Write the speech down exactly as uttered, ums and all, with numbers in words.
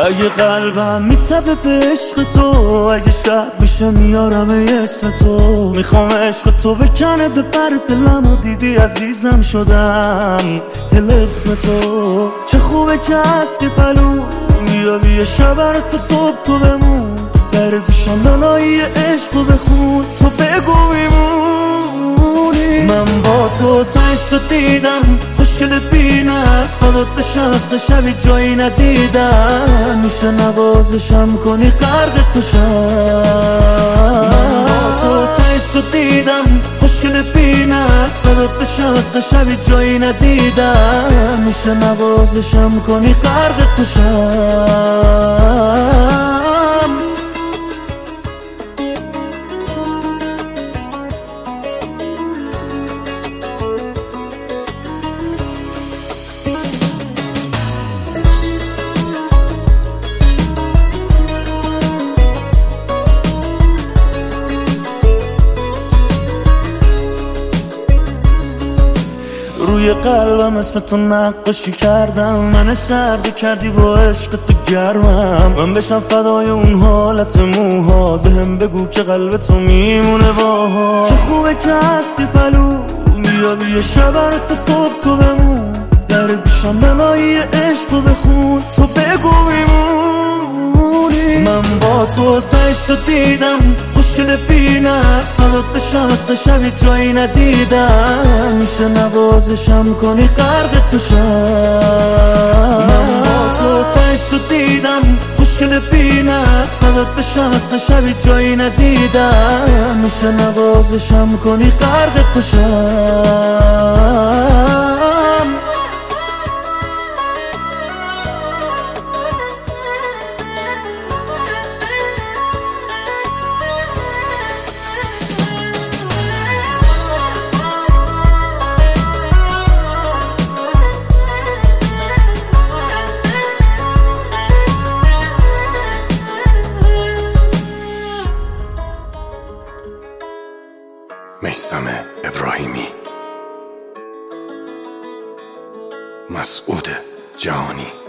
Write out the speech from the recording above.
اگه قلبم میتبه به عشق تو، اگه شب میشه میارم اسم تو. میخوام عشق تو بکنه به پر دلم و دیدی عزیزم شدم دل اسم تو. چه خوبه که هستی پلو میابی یه شبر تو صبح تو بمون. در گوشم لالایی عشق رو بخون تو بگو میمونی. من با تو تنش رو دیدم خوشگلت بینه صدات نشسته شبی جایی ندیدم. میشه نوازشم کنی غرق تو شم. من با تو تنش رو دیدم خوشگلت بینه صدات نشسته شبی جایی ندیدم. میشه نوازشم کنی غرق تو شم. روی قلبم اسم تو نقاشی کردم، من سرد کردی با عشق تو گرمم. من بشم فدای اون حالت موها، بهم بگو که قلب تو میمونه باها. چه خوبه که هستی پلو میابی یه شبر تو صبح تو بمون. در گوشم لالایی عشق رو بخون تو بگو میمونی. من با تو تنش رو دیدم خوشگل بینه صدات نشسته شبی جایی ندیدم. میشه نوازشم کنی غرق تو شم. من با تو تنش رو دیدم خوشگل بینه صدات نشسته شبی جایی ندیدم. میشه نوازشم کنی غرق تو شم. میثم ابراهیمی، مسعود جهانی.